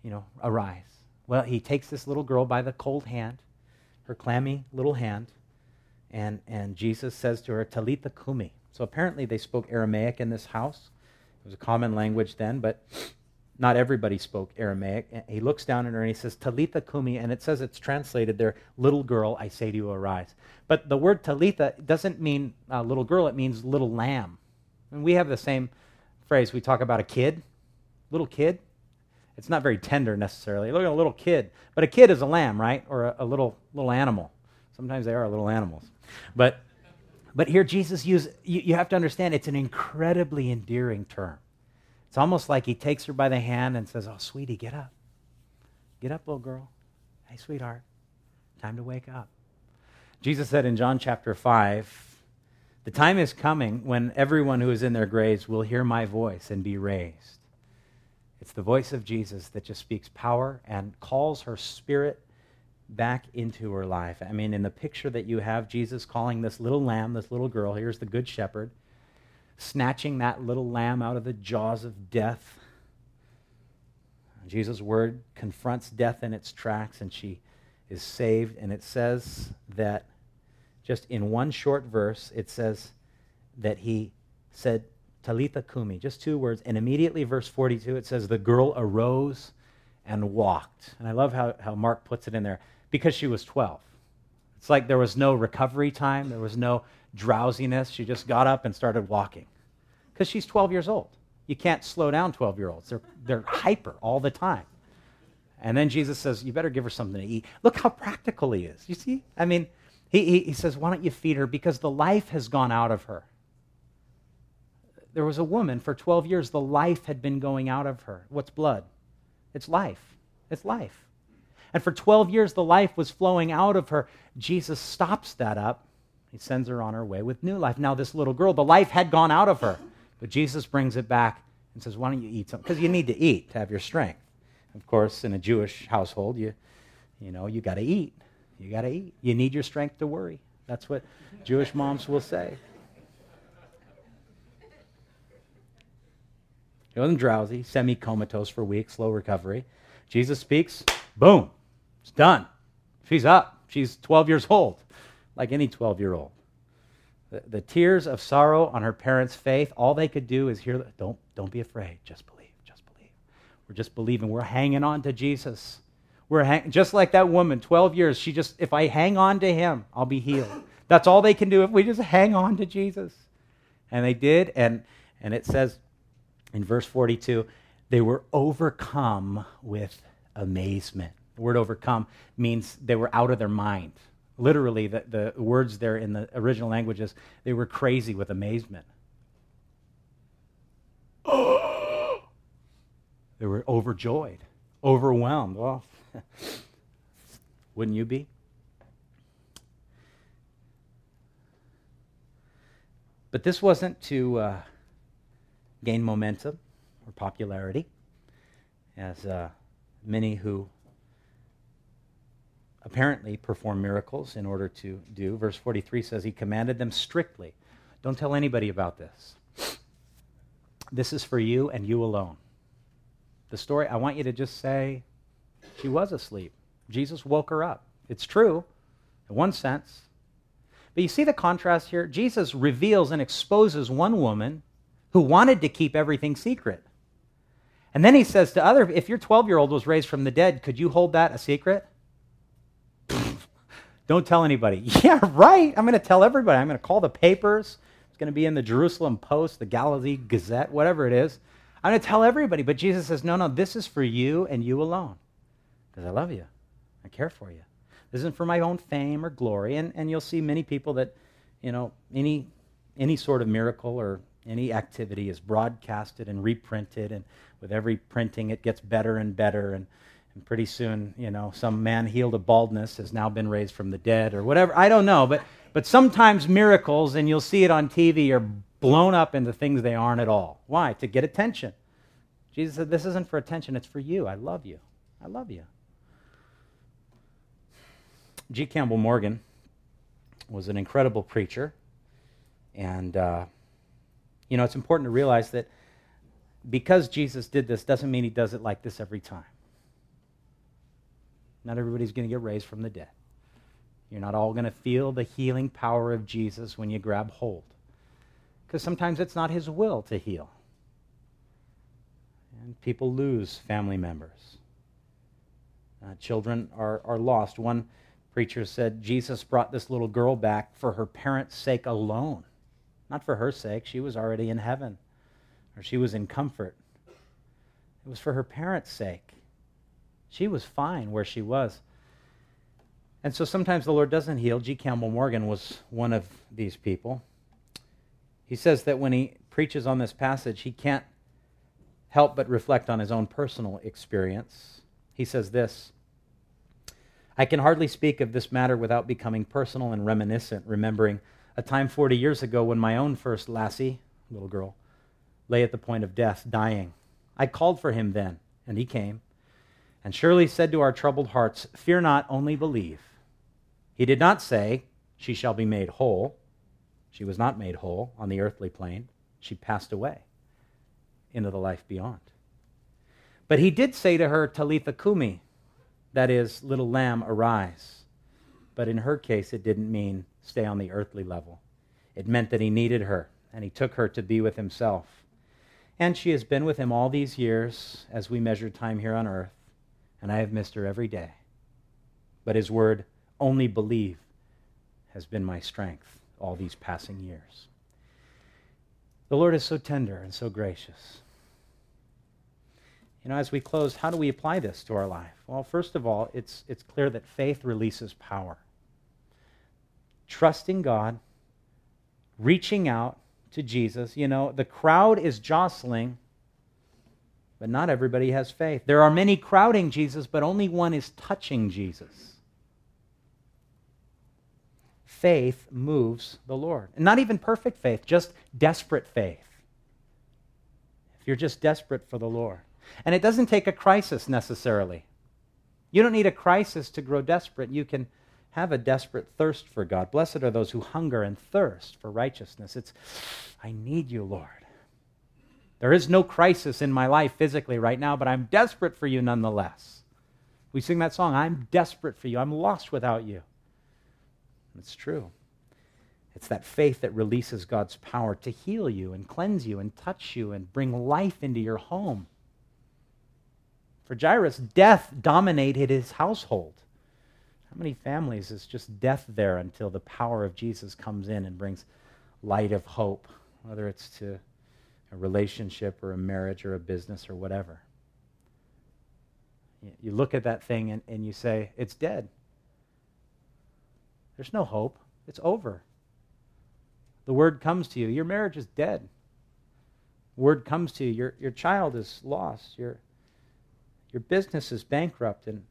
you know, arise. Well, he takes this little girl by the cold hand, her clammy little hand, and, and Jesus says to her, Talitha Kumi. So apparently they spoke Aramaic in this house. It was a common language then, but not everybody spoke Aramaic. He looks down at her and he says, Talitha Kumi, and it says it's translated there, little girl, I say to you, arise. But the word Talitha doesn't mean uh, little girl, it means little lamb. And we have the same phrase. We talk about a kid, little kid. It's not very tender necessarily. Look at a little kid. But a kid is a lamb, right? Or a, a little little animal. Sometimes they are little animals. But but here Jesus uses, you, you have to understand, it's an incredibly endearing term. It's almost like he takes her by the hand and says, oh, sweetie, get up. Get up, little girl. Hey, sweetheart, time to wake up. Jesus said in John chapter five, the time is coming when everyone who is in their graves will hear my voice and be raised. It's the voice of Jesus that just speaks power and calls her spirit back into her life. I mean, in the picture that you have, Jesus calling this little lamb, this little girl, here's the good shepherd, snatching that little lamb out of the jaws of death. Jesus' word confronts death in its tracks, and she is saved. And it says that, just in one short verse, it says that he said, Talitha Kumi, just two words. And immediately, verse forty-two, it says, the girl arose and walked. And I love how, how Mark puts it in there, because she was twelve. It's like there was no recovery time. There was no drowsiness. She just got up and started walking. Because she's twelve years old. You can't slow down twelve-year-olds. They're, they're hyper all the time. And then Jesus says, you better give her something to eat. Look how practical he is. You see? I mean, he, he, he says, why don't you feed her? Because the life has gone out of her. There was a woman, for twelve years, the life had been going out of her. What's blood? It's life. It's life. And for twelve years, the life was flowing out of her. Jesus stops that up. He sends her on her way with new life. Now, this little girl, the life had gone out of her. But Jesus brings it back and says, why don't you eat something? Because you need to eat to have your strength. Of course, in a Jewish household, you, you know, you got to eat. You got to eat. You need your strength to worry. That's what Jewish moms will say. She wasn't drowsy, semi-comatose for weeks, slow recovery. Jesus speaks, boom, it's done. She's up. She's twelve years old, like any twelve-year-old. The, the tears of sorrow on her parents' faith, all they could do is hear, don't, don't be afraid, just believe, just believe. We're just believing. We're hanging on to Jesus. We're hang- just like that woman, twelve years, she just, if I hang on to him, I'll be healed. That's all they can do if we just hang on to Jesus. And they did, and, and it says, in verse forty-two, they were overcome with amazement. The word overcome means they were out of their mind. Literally, the, the words there in the original languages, they were crazy with amazement. They were overjoyed, overwhelmed. Well, wouldn't you be? But this wasn't to uh, gain momentum or popularity, as uh, many who apparently perform miracles in order to do. Verse forty-three says he commanded them strictly, don't tell anybody about this. This is for you and you alone. The story, I want you to just say, she was asleep. Jesus woke her up. It's true, in one sense. But you see the contrast here? Jesus reveals and exposes one woman who wanted to keep everything secret. And then he says to other, if your twelve-year-old was raised from the dead, could you hold that a secret? Don't tell anybody. Yeah, right. I'm going to tell everybody. I'm going to call the papers. It's going to be in the Jerusalem Post, the Galilee Gazette, whatever it is. I'm going to tell everybody. But Jesus says, no, no, this is for you and you alone. Because I love you. I care for you. This isn't for my own fame or glory. And, and you'll see many people that, you know, any any sort of miracle or any activity is broadcasted and reprinted, and with every printing it gets better and better, and, and pretty soon, you know, some man healed of baldness has now been raised from the dead or whatever. I don't know, but but sometimes miracles, and you'll see it on T V, are blown up into things they aren't at all. Why? To get attention. Jesus said, this isn't for attention, it's for you. I love you. I love you. G. Campbell Morgan was an incredible preacher, and uh, you know, it's important to realize that because Jesus did this doesn't mean he does it like this every time. Not everybody's going to get raised from the dead. You're not all going to feel the healing power of Jesus when you grab hold. Because sometimes it's not his will to heal. And people lose family members. Uh, children are, are lost. One preacher said Jesus brought this little girl back for her parents' sake alone. Not for her sake. She was already in heaven. Or she was in comfort. It was for her parents' sake. She was fine where she was. And so sometimes the Lord doesn't heal. G. Campbell Morgan was one of these people. He says that when he preaches on this passage, he can't help but reflect on his own personal experience. He says this, I can hardly speak of this matter without becoming personal and reminiscent, remembering a time forty years ago when my own first lassie, little girl, lay at the point of death, dying. I called for him then, and he came, and surely said to our troubled hearts, fear not, only believe. He did not say, she shall be made whole. She was not made whole on the earthly plane. She passed away into the life beyond. But he did say to her, Talitha Kumi, that is, little lamb, arise. But in her case, it didn't mean stay on the earthly level. It meant that he needed her, and he took her to be with himself. And she has been with him all these years as we measure time here on earth, and I have missed her every day. But his word, only believe, has been my strength all these passing years. The Lord is so tender and so gracious. You know, as we close, how do we apply this to our life? Well, first of all, it's, it's clear that faith releases power. Trusting God, reaching out to Jesus. You know, the crowd is jostling, but not everybody has faith. There are many crowding Jesus, but only one is touching Jesus. Faith moves the Lord. And not even perfect faith, just desperate faith. If you're just desperate for the Lord. And it doesn't take a crisis necessarily. You don't need a crisis to grow desperate. You can have a desperate thirst for God. Blessed are those who hunger and thirst for righteousness. It's, I need you, Lord. There is no crisis in my life physically right now, but I'm desperate for you nonetheless. We sing that song, I'm desperate for you. I'm lost without you. It's true. It's that faith that releases God's power to heal you and cleanse you and touch you and bring life into your home. For Jairus, death dominated his household. How many families is just death there until the power of Jesus comes in and brings light of hope, whether it's to a relationship or a marriage or a business or whatever. You look at that thing and, and you say, it's dead. There's no hope. It's over. The word comes to you, your marriage is dead. Word comes to you, your, your child is lost. Your, your business is bankrupt, and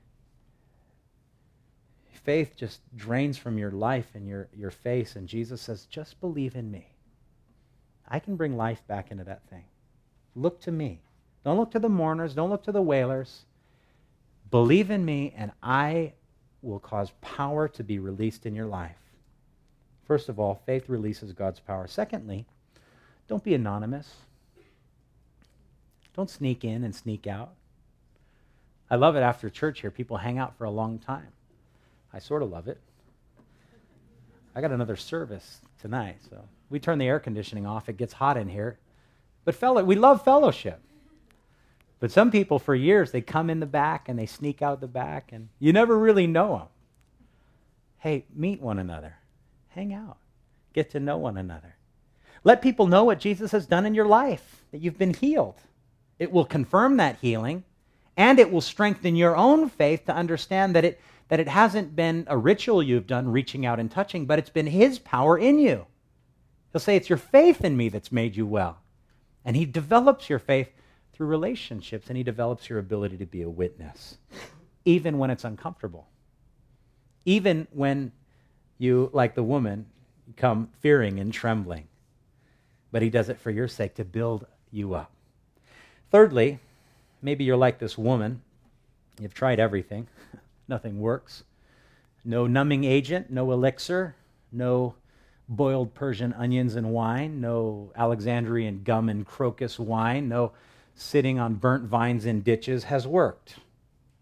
faith just drains from your life and your, your face, and Jesus says, just believe in me. I can bring life back into that thing. Look to me. Don't look to the mourners. Don't look to the wailers. Believe in me, and I will cause power to be released in your life. First of all, faith releases God's power. Secondly, don't be anonymous. Don't sneak in and sneak out. I love it after church here. People hang out for a long time. I sort of love it. I got another service tonight, so we turn the air conditioning off. It gets hot in here. But fellow, we love fellowship. But some people, for years, they come in the back and they sneak out the back, and you never really know them. Hey, meet one another. Hang out. Get to know one another. Let people know what Jesus has done in your life, that you've been healed. It will confirm that healing, and it will strengthen your own faith to understand that it, that it hasn't been a ritual you've done, reaching out and touching, but it's been his power in you. He'll say, it's your faith in me that's made you well. And he develops your faith through relationships, and he develops your ability to be a witness, even when it's uncomfortable. Even when you, like the woman, come fearing and trembling. But he does it for your sake, to build you up. Thirdly, maybe you're like this woman. You've tried everything. Nothing works. No numbing agent, no elixir, no boiled Persian onions and wine, no Alexandrian gum and crocus wine, no sitting on burnt vines in ditches has worked.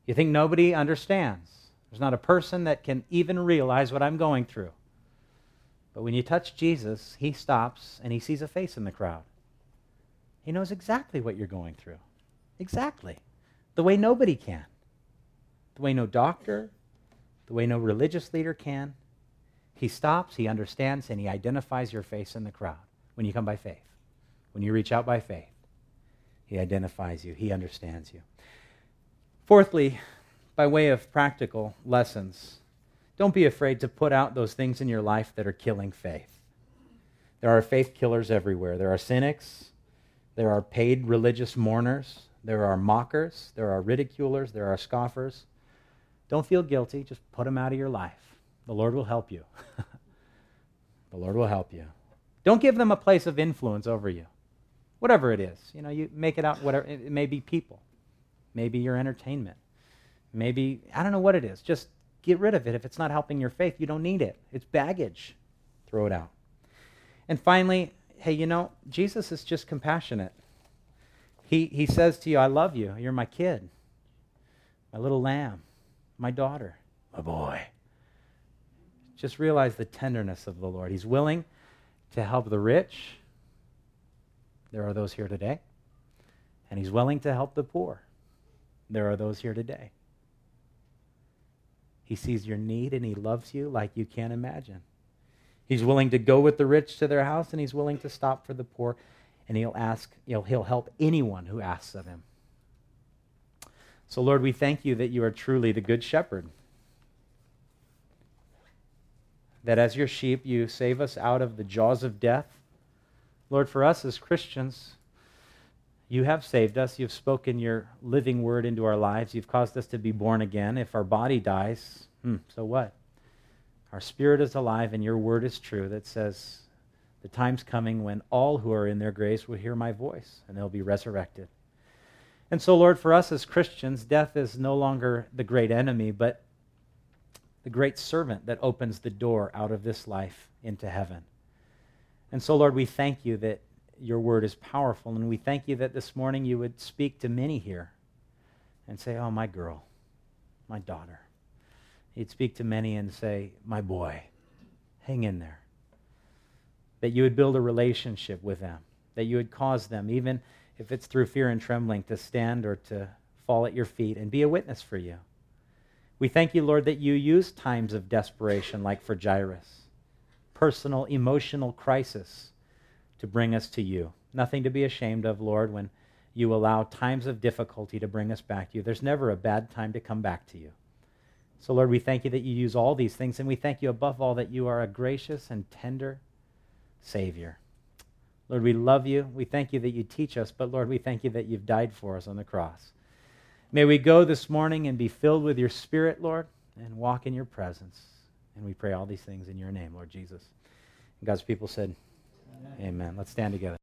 You think nobody understands. There's not a person that can even realize what I'm going through. But when you touch Jesus, he stops and he sees a face in the crowd. He knows exactly what you're going through. Exactly. The way nobody can. The way no doctor, the way no religious leader can. He stops, he understands, and he identifies your face in the crowd when you come by faith. When you reach out by faith, he identifies you. He understands you. Fourthly, by way of practical lessons, don't be afraid to put out those things in your life that are killing faith. There are faith killers everywhere. There are cynics. There are paid religious mourners. There are mockers. There are ridiculers. There are scoffers. Don't feel guilty. Just put them out of your life. The Lord will help you. The Lord will help you. Don't give them a place of influence over you. Whatever it is. You know, you make it out, whatever. It may be people. Maybe your entertainment. Maybe, I don't know what it is. Just get rid of it. If it's not helping your faith, you don't need it. It's baggage. Throw it out. And finally, hey, you know, Jesus is just compassionate. He, he says to you, I love you. You're my kid. My little lamb. My daughter. My boy. Just realize the tenderness of the Lord. He's willing to help the rich. There are those here today. And he's willing to help the poor. There are those here today. He sees your need and he loves you like you can't imagine. He's willing to go with the rich to their house and he's willing to stop for the poor, and he'll ask, he'll, he'll help anyone who asks of him. So Lord, we thank you that you are truly the good shepherd. That as your sheep, you save us out of the jaws of death. Lord, for us as Christians, you have saved us. You've spoken your living word into our lives. You've caused us to be born again. If our body dies, hmm, so what? Our spirit is alive and your word is true that says the time's coming when all who are in their graves will hear my voice and they'll be resurrected. And so, Lord, for us as Christians, death is no longer the great enemy, but the great servant that opens the door out of this life into heaven. And so, Lord, we thank you that your word is powerful, and we thank you that this morning you would speak to many here and say, oh, my girl, my daughter. You'd speak to many and say, my boy, hang in there. That you would build a relationship with them, that you would cause them, even if it's through fear and trembling, to stand or to fall at your feet and be a witness for you. We thank you, Lord, that you use times of desperation like for Jairus, personal, emotional crisis, to bring us to you. Nothing to be ashamed of, Lord, when you allow times of difficulty to bring us back to you. There's never a bad time to come back to you. So, Lord, we thank you that you use all these things, and we thank you above all that you are a gracious and tender Savior. Lord, we love you. We thank you that you teach us, but Lord, we thank you that you've died for us on the cross. May we go this morning and be filled with your Spirit, Lord, and walk in your presence. And we pray all these things in your name, Lord Jesus. And God's people said, amen. Amen. Let's stand together.